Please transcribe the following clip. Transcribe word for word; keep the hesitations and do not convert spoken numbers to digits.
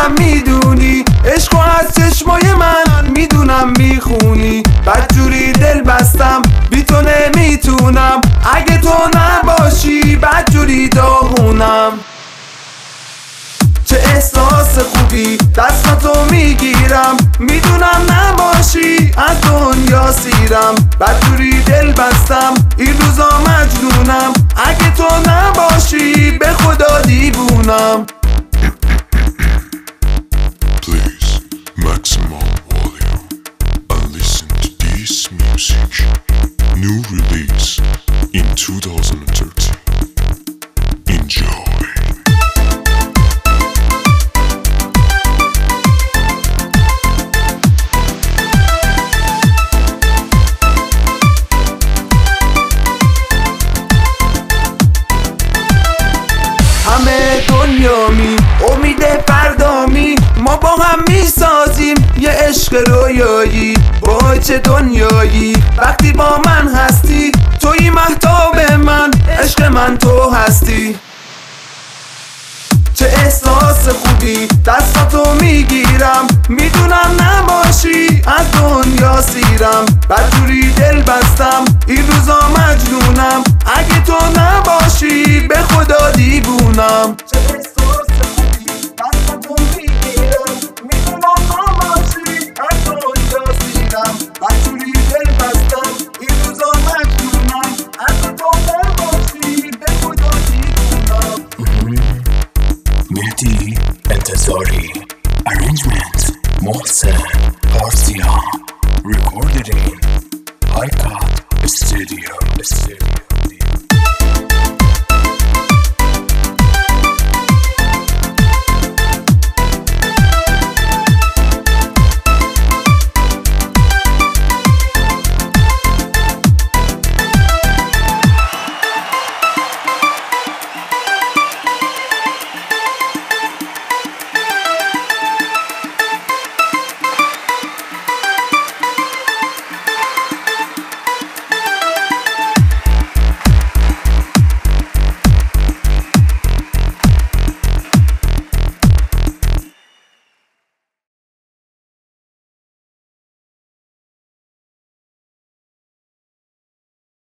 هم میدونی عشقو از چشمای من میدونم میخونی بدجوری دل بستم بی تو نمیتونم اگه تو نباشی بدجوری داغونم چه احساس خوبی دستاتو میگیرم میدونم نباشی از دنیا سیرم بدجوری دل بستم این روزا مجنونم اگه تو نباشی به خدا دیوونم Please, maximum volume and listen to this music. New release in twenty thirteen. Enjoy. همه دنیامی امید فردامی ما با هم میسازیم یه عشق رویایی وای چه دنیایی وقتی با من هستی توی مهتاب من عشق من تو هستی چه احساس خوبی دستاتو میگیرم میدونم نباشی از دنیا سیرم بدجوری دل بستم این روزا مجنونم اگه تو نباشی به خدا دیوونم چه احساس خوبی دستاتو میگیرم میدونم نباشی از دنیا سیرم بدجوری دل بستم این روزا مجنونم اگه تو نباشی به خدا دیوونم مهدی انتظاری Arrangement محسن پارسیان Recorded in iCat Studio